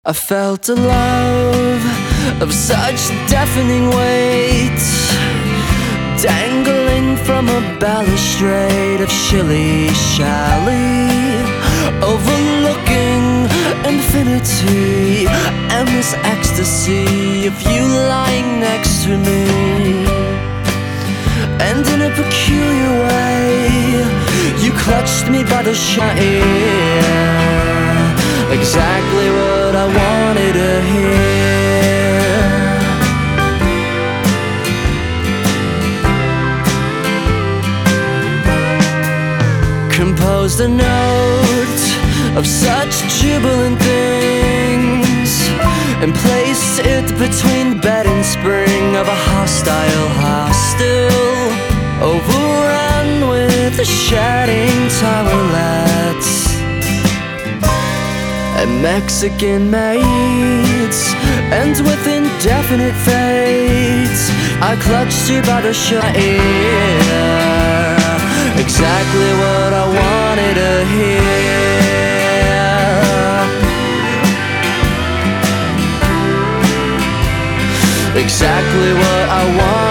I felt a love of such deafening weight, dangling from a balustrade of shilly-shally, overlooking infinity, endless ecstasy of you lying next to me. And in a peculiar way, you clutched me by the ear, exactly what I wanted to hear. Composed a note of such jubilant things, and placed it between bed and spring of a hostile hostel, overrun with the shedding towelettes and Mexican maids, and with indefinite fates I clutched you by the ear, exactly what I wanted to hear. Exactly what I wanted